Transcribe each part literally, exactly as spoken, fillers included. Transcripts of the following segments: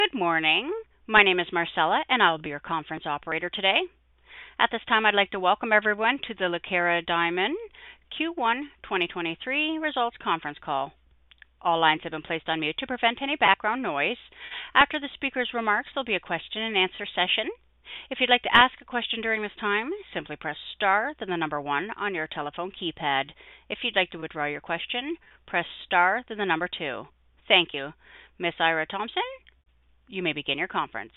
Good morning. My name is Marcella, and I will be your conference operator today. At this time, I'd like to welcome everyone to the Lucara Diamond Q one twenty twenty-three Results Conference Call. All lines have been placed on mute to prevent any background noise. After the speaker's remarks, there'll be a question and answer session. If you'd like to ask a question during this time, simply press star, then the number one on your telephone keypad. If you'd like to withdraw your question, press star, then the number two. Thank you. Miss Ira Thompson, you may begin your conference.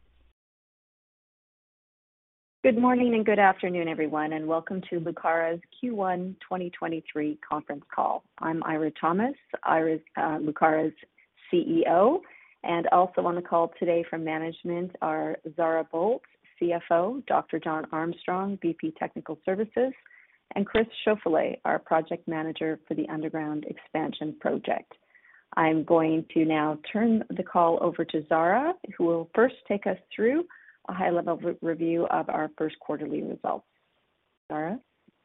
Good morning and good afternoon, everyone, and welcome to Lucara's Q one twenty twenty-three conference call. I'm Ira Thomas, Ira's, uh, Lucara's C E O, and also on the call today from management are Zara Bolt, C F O, Doctor John Armstrong, V P Technical Services, and Chris Chauffolet, our project manager for the underground expansion project. I'm going to now turn the call over to Zara, who will first take us through a high-level re- review of our first quarterly results. Zara?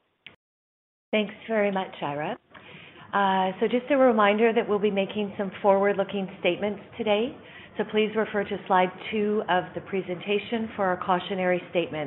Thanks very much, Ira. Uh, so just a reminder that we'll be making some forward-looking statements today. So please refer to slide two of the presentation for our cautionary statement.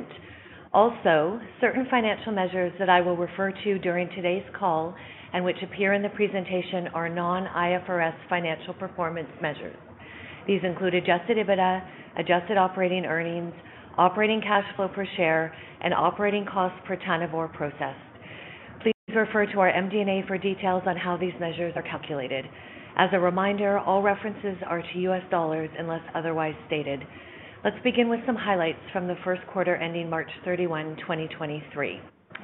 Also, certain financial measures that I will refer to during today's call and which appear in the presentation are non-I F R S financial performance measures. These include adjusted EBITDA, adjusted operating earnings, operating cash flow per share, and operating costs per ton of ore processed. Please refer to our M D and A for details on how these measures are calculated. As a reminder, all references are to U S dollars unless otherwise stated. Let's begin with some highlights from the first quarter ending March thirty-first, twenty twenty-three.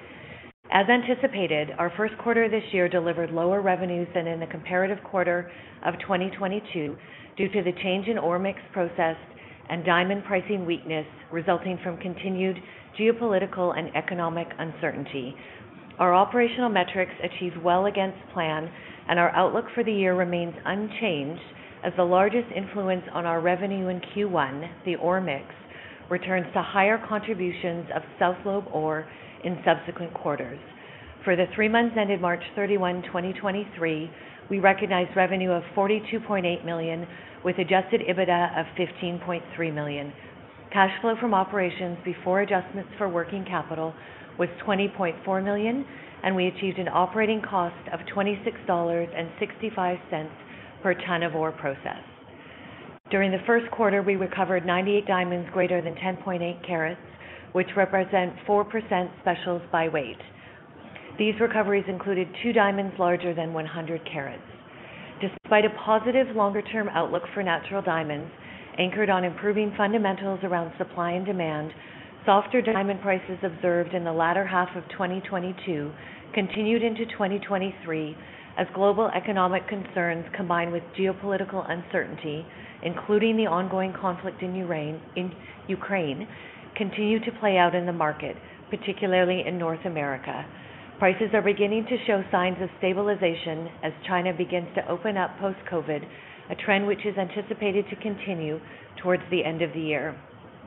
As anticipated, our first quarter this year delivered lower revenues than in the comparative quarter of twenty twenty-two due to the change in ore mix processed and diamond pricing weakness resulting from continued geopolitical and economic uncertainty. Our operational metrics achieved well against plan, and our outlook for the year remains unchanged as the largest influence on our revenue in Q one, the ore mix, returns to higher contributions of South Lobe ore in subsequent quarters. For the three months ended March thirty-first, twenty twenty-three, we recognized revenue of forty-two point eight million dollars with adjusted EBITDA of fifteen point three million dollars. Cash flow from operations before adjustments for working capital was twenty point four million dollars, and we achieved an operating cost of twenty-six dollars and sixty-five cents per ton of ore processed. During the first quarter, we recovered ninety-eight diamonds greater than ten point eight carats, which represent four percent specials by weight. These recoveries included two diamonds larger than one hundred carats. Despite a positive longer-term outlook for natural diamonds, anchored on improving fundamentals around supply and demand, softer diamond prices observed in the latter half of twenty twenty-two continued into twenty twenty-three as global economic concerns combined with geopolitical uncertainty, including the ongoing conflict in Ukraine, in Ukraine continue to play out in the market, particularly in North America. Prices are beginning to show signs of stabilization as China begins to open up post-COVID, a trend which is anticipated to continue towards the end of the year.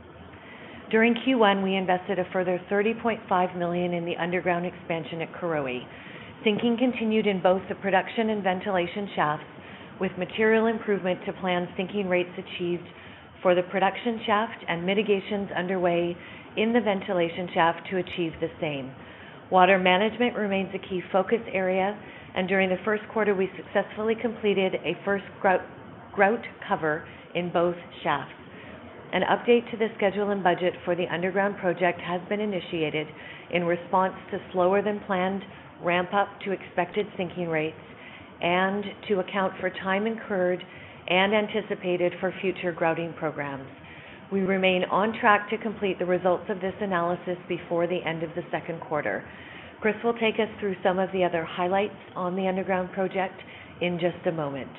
During Q one, we invested a further thirty point five million dollars in the underground expansion at Karowe. Sinking continued in both the production and ventilation shafts, with material improvement to planned sinking rates achieved for the production shaft and mitigations underway in the ventilation shaft to achieve the same. Water management remains a key focus area, and during the first quarter we successfully completed a first grout, grout cover in both shafts. An update to the schedule and budget for the underground project has been initiated in response to slower than planned ramp up to expected sinking rates and to account for time incurred and anticipated for future grouting programs. We remain on track to complete the results of this analysis before the end of the second quarter. Chris will take us through some of the other highlights on the underground project in just a moment.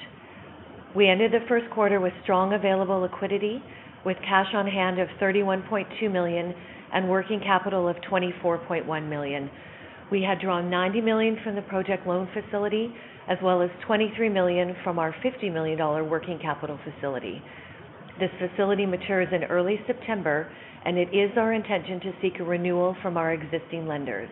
We ended the first quarter with strong available liquidity, with cash on hand of thirty-one point two million dollars and working capital of twenty-four point one million dollars. We had drawn ninety million dollars from the project loan facility, as well as twenty-three million dollars from our fifty million dollars working capital facility. This facility matures in early September, and it is our intention to seek a renewal from our existing lenders.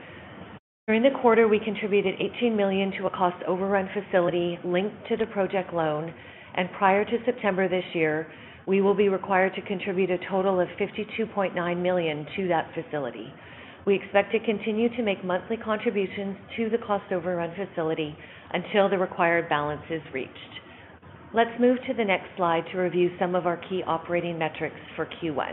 During the quarter, we contributed eighteen million dollars to a cost overrun facility linked to the project loan and prior to September this year, we will be required to contribute a total of fifty-two point nine million dollars to that facility. We expect to continue to make monthly contributions to the cost overrun facility until the required balance is reached. Let's move to the next slide to review some of our key operating metrics for Q one.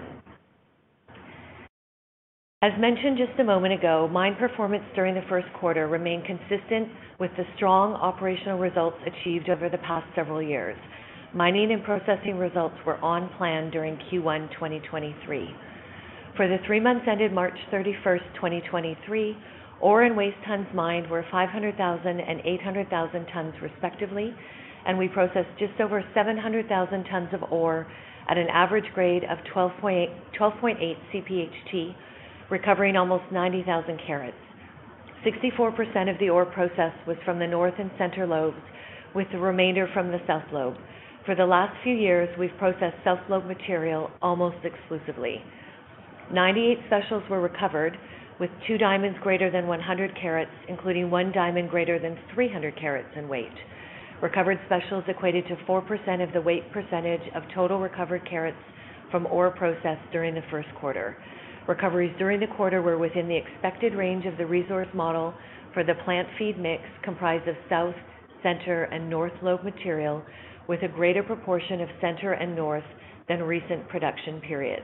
As mentioned just a moment ago, mine performance during the first quarter remained consistent with the strong operational results achieved over the past several years. Mining and processing results were on plan during Q one twenty twenty-three. For the three months ended March thirty-first, twenty twenty-three, ore and waste tons mined were five hundred thousand and eight hundred thousand tons respectively, and we processed just over seven hundred thousand tons of ore at an average grade of twelve point eight C P H T, recovering almost ninety thousand carats. sixty-four percent of the ore processed was from the north and center lobes, with the remainder from the south lobe. For the last few years, we've processed south lobe material almost exclusively. ninety-eight specials were recovered, with two diamonds greater than one hundred carats, including one diamond greater than three hundred carats in weight. Recovered specials equated to four percent of the weight percentage of total recovered carats from ore processed during the first quarter. Recoveries during the quarter were within the expected range of the resource model for the plant feed mix comprised of south, center, and north lobe material, with a greater proportion of center and north than recent production periods.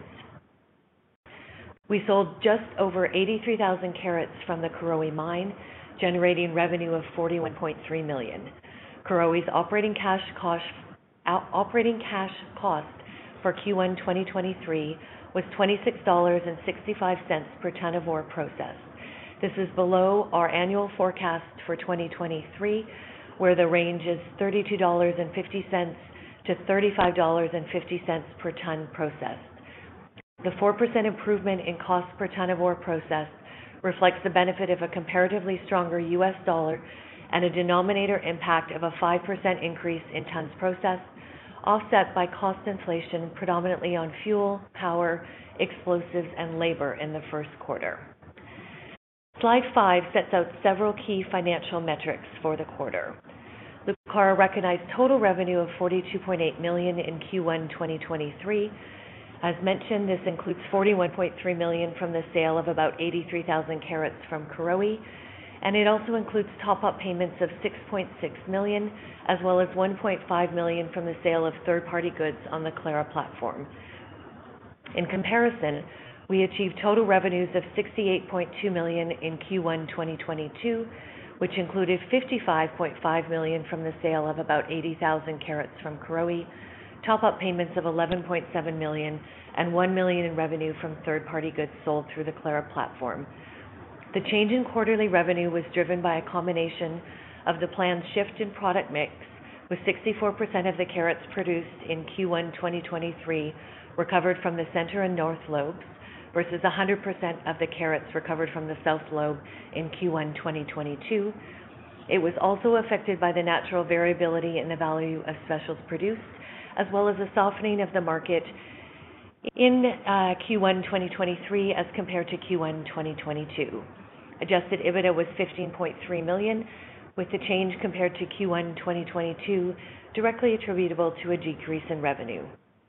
We sold just over eighty-three thousand carats from the Karowe mine, generating revenue of forty-one point three million dollars. Karowe's operating cash cost, operating cash cost for Q one twenty twenty-three was twenty-six dollars and sixty-five cents per ton of ore processed. This is below our annual forecast for twenty twenty-three, where the range is thirty-two dollars and fifty cents to thirty-five dollars and fifty cents per ton processed. The four percent improvement in cost per ton of ore processed reflects the benefit of a comparatively stronger U S dollar and a denominator impact of a five percent increase in tons processed, offset by cost inflation predominantly on fuel, power, explosives, and labor in the first quarter. Slide five sets out several key financial metrics for the quarter. Lucara recognized total revenue of forty-two point eight million dollars in Q one twenty twenty-three. As mentioned, this includes forty-one point three million dollars from the sale of about eighty-three thousand carats from Karowe, and it also includes top-up payments of six point six million dollars, as well as one point five million dollars from the sale of third-party goods on the Clara platform. In comparison, we achieved total revenues of sixty-eight point two million dollars in Q one twenty twenty-two, which included fifty-five point five million dollars from the sale of about eighty thousand carats from Karowe, top-up payments of eleven point seven million dollars, and one million dollars in revenue from third-party goods sold through the Clara platform. The change in quarterly revenue was driven by a combination of the planned shift in product mix, with sixty-four percent of the carats produced in Q one twenty twenty-three recovered from the center and north lobes, versus one hundred percent of the carats recovered from the south lobe in Q one twenty twenty-two. It was also affected by the natural variability in the value of specials produced, as well as a softening of the market in uh, Q one twenty twenty-three as compared to Q one twenty twenty-two. Adjusted EBITDA was fifteen point three million dollars, with the change compared to Q one twenty twenty-two directly attributable to a decrease in revenue.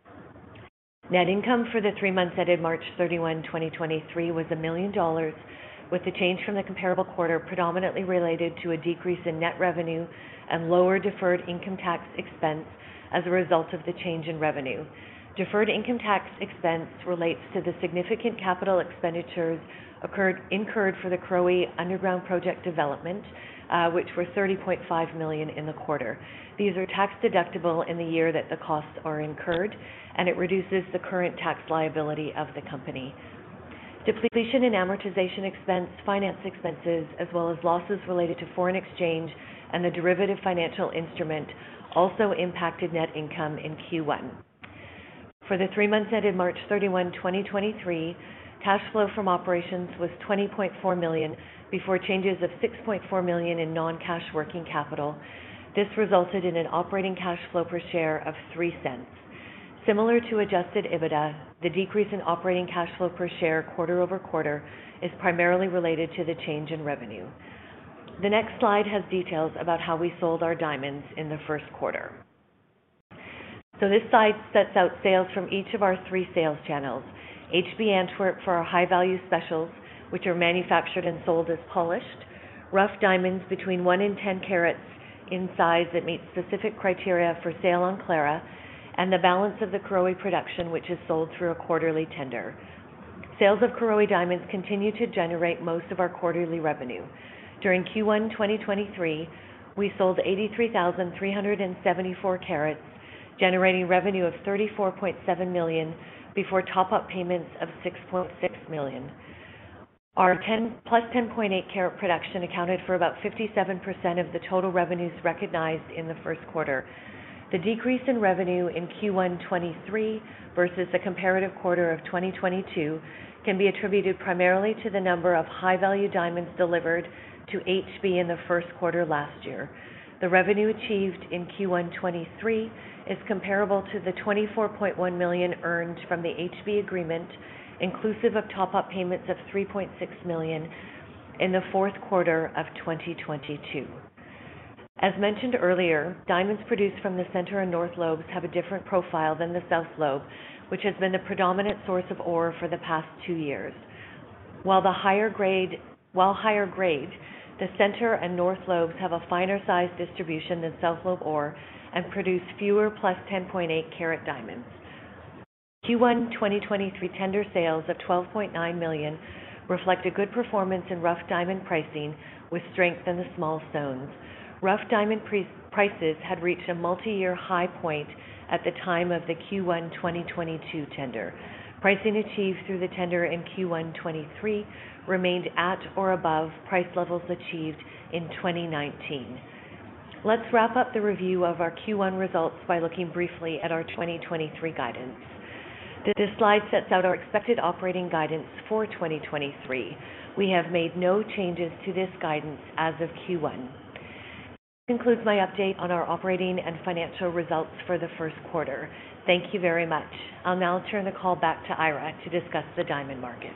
Net income for the three months ended March thirty-first, twenty twenty-three was one million dollars, with the change from the comparable quarter predominantly related to a decrease in net revenue and lower deferred income tax expense as a result of the change in revenue. Deferred income tax expense relates to the significant capital expenditures occurred, incurred for the Karowe underground project development, uh, which were thirty point five million dollars in the quarter. These are tax deductible in the year that the costs are incurred, and it reduces the current tax liability of the company. Depletion and amortization expense, finance expenses, as well as losses related to foreign exchange and the derivative financial instrument also impacted net income in Q one. For the three months ended March thirty-first, twenty twenty-three, cash flow from operations was twenty point four million dollars before changes of six point four million dollars in non-cash working capital. This resulted in an operating cash flow per share of three cents. Similar to adjusted EBITDA, the decrease in operating cash flow per share quarter over quarter is primarily related to the change in revenue. The next slide has details about how we sold our diamonds in the first quarter. So this slide sets out sales from each of our three sales channels. H B Antwerp for our high-value specials, which are manufactured and sold as polished, rough diamonds between one and ten carats in size that meet specific criteria for sale on Clara, and the balance of the Karowe production, which is sold through a quarterly tender. Sales of Karowe diamonds continue to generate most of our quarterly revenue. During Q one twenty twenty-three, we sold eighty-three thousand three hundred seventy-four carats, generating revenue of thirty-four point seven million dollars before top-up payments of six point six million dollars. Our ten plus ten point eight carat production accounted for about fifty-seven percent of the total revenues recognized in the first quarter. The decrease in revenue in Q one twenty-three versus the comparative quarter of twenty twenty-two can be attributed primarily to the number of high-value diamonds delivered to H B in the first quarter last year. The revenue achieved in Q one twenty-three is comparable to the twenty-four point one million dollars earned from the H B agreement, inclusive of top-up payments of three point six million dollars in the fourth quarter of twenty twenty-two. As mentioned earlier, diamonds produced from the center and north lobes have a different profile than the south lobe, which has been the predominant source of ore for the past two years. While the higher grade, while higher grade, the center and north lobes have a finer size distribution than south lobe ore and produce fewer plus ten point eight carat diamonds. Q one twenty twenty-three tender sales of twelve point nine million dollars reflect a good performance in rough diamond pricing with strength in the small stones. Rough diamond pre- prices had reached a multi-year high point at the time of the Q one twenty twenty-two tender. Pricing achieved through the tender in Q one twenty-three remained at or above price levels achieved in twenty nineteen. Let's wrap up the review of our Q one results by looking briefly at our twenty twenty-three guidance. This slide sets out our expected operating guidance for twenty twenty-three. We have made no changes to this guidance as of Q one. This concludes my update on our operating and financial results for the first quarter. Thank you very much. I'll now turn the call back to Eira to discuss the diamond market.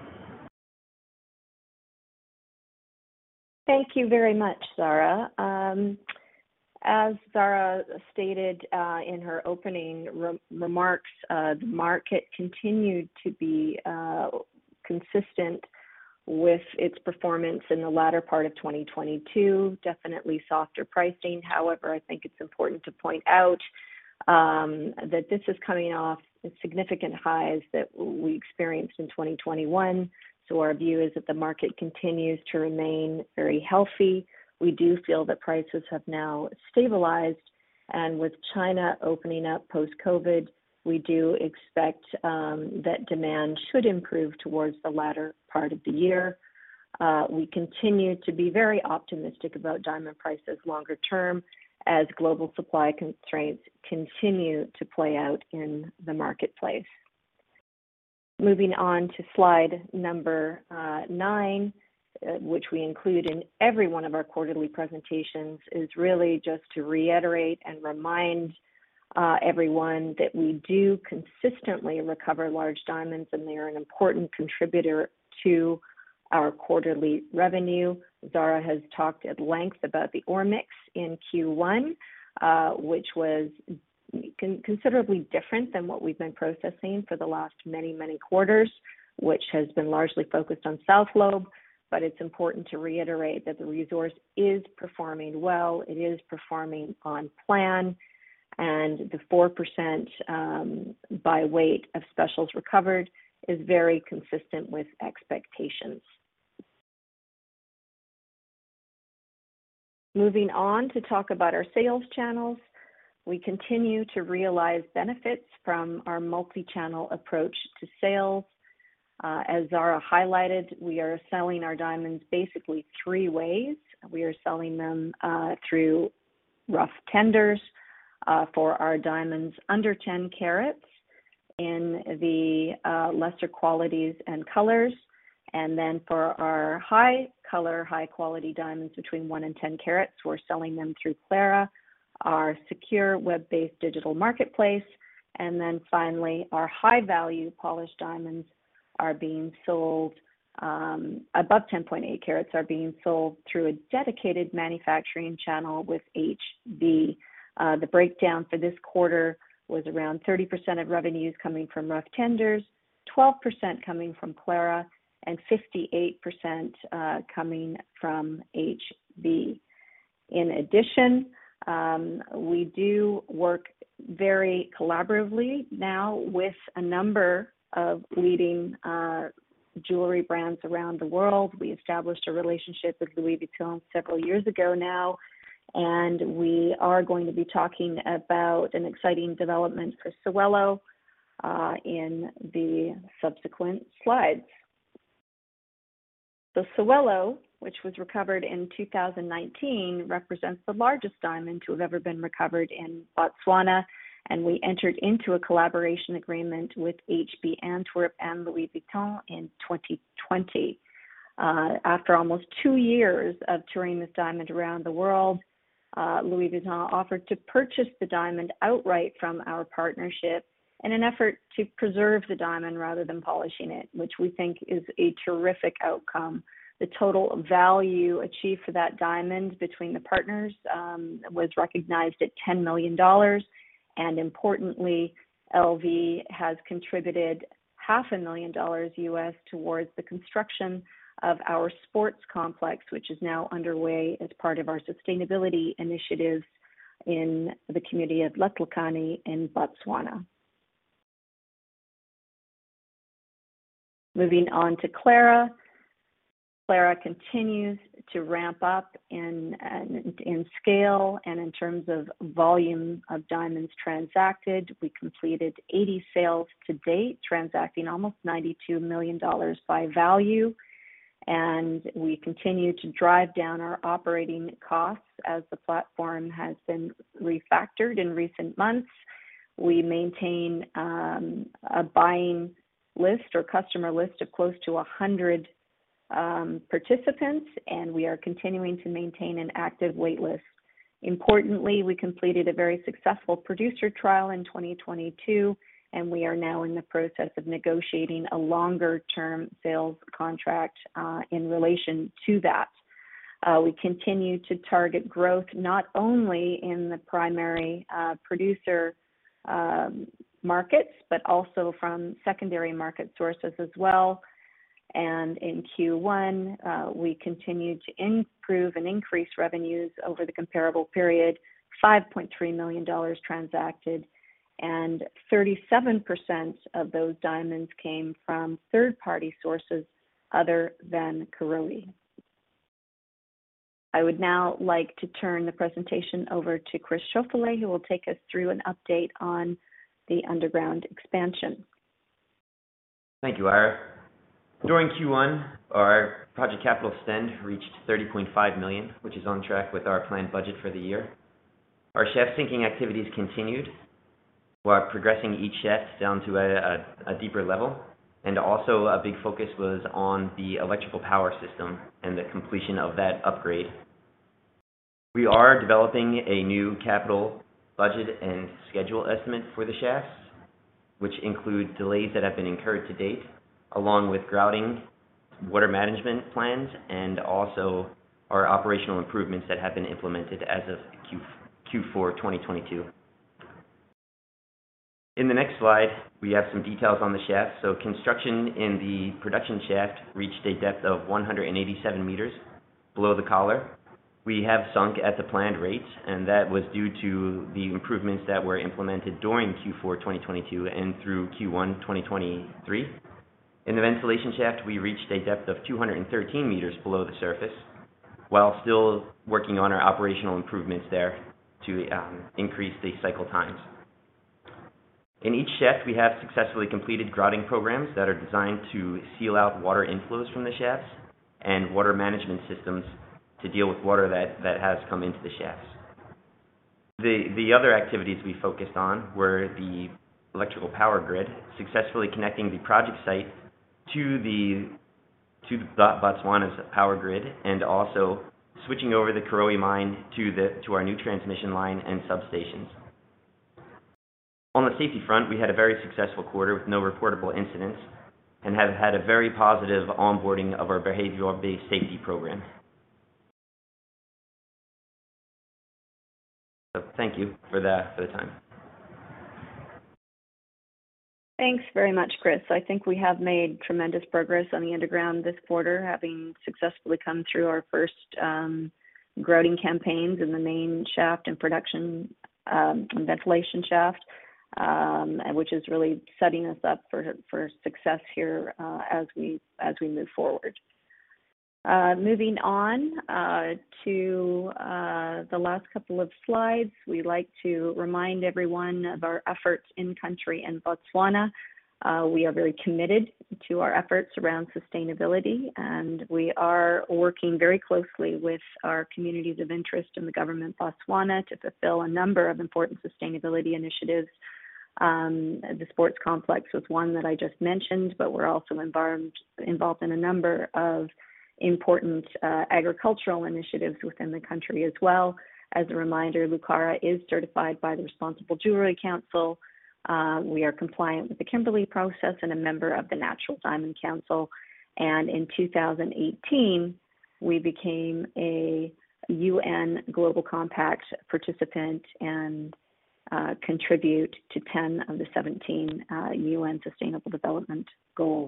Thank you very much, Zara. Um, as Zara stated uh, in her opening re- remarks, uh, the market continued to be uh, consistent with its performance in the latter part of twenty twenty-two, definitely softer pricing. However, I think it's important to point out um, that this is coming off significant highs that we experienced in twenty twenty-one. So our view is that the market continues to remain very healthy. We do feel that prices have now stabilized, and with China opening up post-COVID, we do expect um, that demand should improve towards the latter part of the year. Uh, we continue to be very optimistic about diamond prices longer term as global supply constraints continue to play out in the marketplace. Moving on to slide number uh, nine, uh, which we include in every one of our quarterly presentations, is really just to reiterate and remind uh, everyone that we do consistently recover large diamonds, and they are an important contributor to our quarterly revenue. Zara has talked at length about the ore mix in Q one, uh, which was con- considerably different than what we've been processing for the last many, many quarters, which has been largely focused on South Lobe. But it's important to reiterate that the resource is performing well. It is performing on plan, and the four percent um, by weight of specials recovered is very consistent with expectations. Moving on to talk about our sales channels, we continue to realize benefits from our multi-channel approach to sales. Uh, as Zara highlighted, we are selling our diamonds basically three ways. We are selling them uh, through rough tenders uh, for our diamonds under ten carats in the uh, lesser qualities and colors. And then for our high color, high quality diamonds between one and ten carats, we're selling them through Clara, our secure web-based digital marketplace. And then finally, our high value polished diamonds are being sold, um, above ten point eight carats are being sold through a dedicated manufacturing channel with H B. Uh, the breakdown for this quarter was around thirty percent of revenues coming from rough tenders, twelve percent coming from Clara, and fifty-eight percent uh, coming from H B. In addition, um, we do work very collaboratively now with a number of leading uh, jewelry brands around the world. We established a relationship with Louis Vuitton several years ago now, and we are going to be talking about an exciting development for Sewello uh, in the subsequent slides. So Sewello, which was recovered in two thousand nineteen, represents the largest diamond to have ever been recovered in Botswana, and we entered into a collaboration agreement with H B Antwerp and Louis Vuitton in twenty twenty. Uh, after almost two years of touring this diamond around the world, uh, Louis Vuitton offered to purchase the diamond outright from our partnership in an effort to preserve the diamond rather than polishing it, which we think is a terrific outcome. The total value achieved for that diamond between the partners um, was recognized at ten million dollars. And importantly, L V has contributed half a million dollars U S towards the construction of our sports complex, which is now underway as part of our sustainability initiatives in the community of Letlhakane in Botswana. Moving on to Clara. Clara continues to ramp up in, in, in scale and in terms of volume of diamonds transacted. We completed eighty sales to date, transacting almost ninety-two million dollars by value. And we continue to drive down our operating costs as the platform has been refactored in recent months. We maintain um, a buying list or customer list of close to one hundred um, participants, and we are continuing to maintain an active wait list. Importantly, we completed a very successful producer trial in twenty twenty-two, and we are now in the process of negotiating a longer-term sales contract uh, in relation to that. Uh, we continue to target growth not only in the primary uh, producer um, markets, but also from secondary market sources as well. And in Q one, uh, we continued to improve and increase revenues over the comparable period, five point three million dollars transacted, and thirty-seven percent of those diamonds came from third-party sources other than Karowe. I would now like to turn the presentation over to Chris Schauffele, who will take us through an update on the underground expansion. Thank you, Ira. During Q one, our project capital spend reached thirty point five million dollars, which is on track with our planned budget for the year. Our shaft sinking activities continued, while progressing each shaft down to a, a, a deeper level, and also a big focus was on the electrical power system and the completion of that upgrade. We are developing a new capital budget and schedule estimate for the shafts, which include delays that have been incurred to date, along with grouting, water management plans, and also our operational improvements that have been implemented as of Q four twenty twenty-two. In the next slide, we have some details on the shaft. So construction in the production shaft reached a depth of one hundred eighty-seven meters below the collar. We have sunk at the planned rates, and that was due to the improvements that were implemented during Q four twenty twenty-two and through Q one twenty twenty-three. In the ventilation shaft, we reached a depth of two hundred thirteen meters below the surface, while still working on our operational improvements there to um, increase the cycle times. In each shaft, we have successfully completed grouting programs that are designed to seal out water inflows from the shafts and water management systems to deal with water that, that has come into the shafts. The, the other activities we focused on were the electrical power grid, successfully connecting the project site to the to the Botswana's power grid, and also switching over the Karowe mine to the to our new transmission line and substations. On the safety front, we had a very successful quarter with no reportable incidents, and have had a very positive onboarding of our behavioral-based safety program. So thank you for the for the time. Thanks very much, Chris. I think we have made tremendous progress on the underground this quarter, having successfully come through our first um, grouting campaigns in the main shaft and production um, and ventilation shaft, um, which is really setting us up for for success here uh, as we as we move forward. Uh, moving on uh, to uh, the last couple of slides, we like to remind everyone of our efforts in country in Botswana. Uh, we are very committed to our efforts around sustainability, and we are working very closely with our communities of interest in the government of Botswana to fulfill a number of important sustainability initiatives. Um, the sports complex was one that I just mentioned, but we're also involved, involved in a number of important uh, agricultural initiatives within the country as well. As a reminder, Lucara is certified by the Responsible Jewelry Council. Uh, we are compliant with the Kimberley process and a member of the Natural Diamond Council. And in two thousand eighteen, we became a U N Global Compact participant and uh, contribute to ten of the seventeen uh, U N Sustainable Development Goals.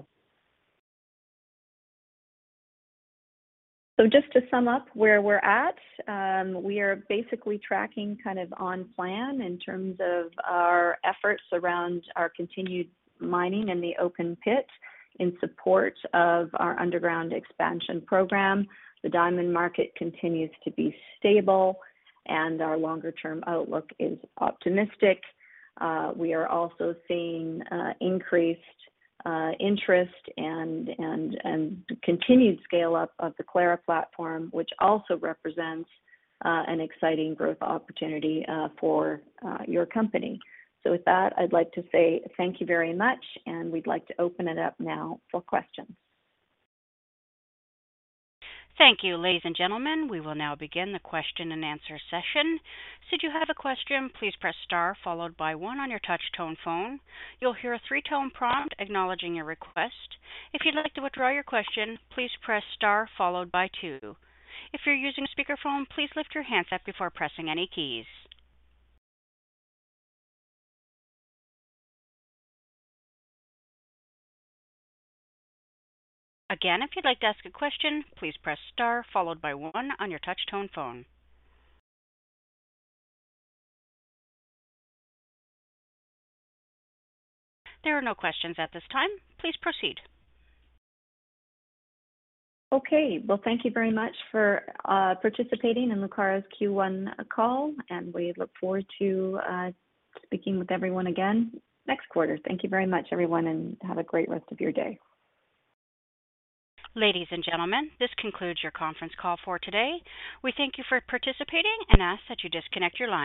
So just to sum up where we're at, um, we are basically tracking kind of on plan in terms of our efforts around our continued mining in the open pit in support of our underground expansion program. The diamond market continues to be stable and our longer term outlook is optimistic. Uh, we are also seeing uh, increased Uh, interest and and and continued scale up of the Clara platform, which also represents uh, an exciting growth opportunity uh, for uh, your company. So with that, I'd like to say thank you very much, and we'd like to open it up now for questions. Thank you, ladies and gentlemen. We will now begin the question and answer session. Should you have a question, please press star followed by one on your touch tone phone. You'll hear a three-tone prompt acknowledging your request. If you'd like to withdraw your question, please press star followed by two. If you're using a speakerphone, please lift your handset before pressing any keys. Again, if you'd like to ask a question, please press star followed by one on your touch tone phone. There are no questions at this time. Please proceed. Okay, well, thank you very much for uh, participating in Lucara's Q one call, and we look forward to uh, speaking with everyone again next quarter. Thank you very much, everyone, and have a great rest of your day. Ladies and gentlemen, this concludes your conference call for today. We thank you for participating and ask that you disconnect your line.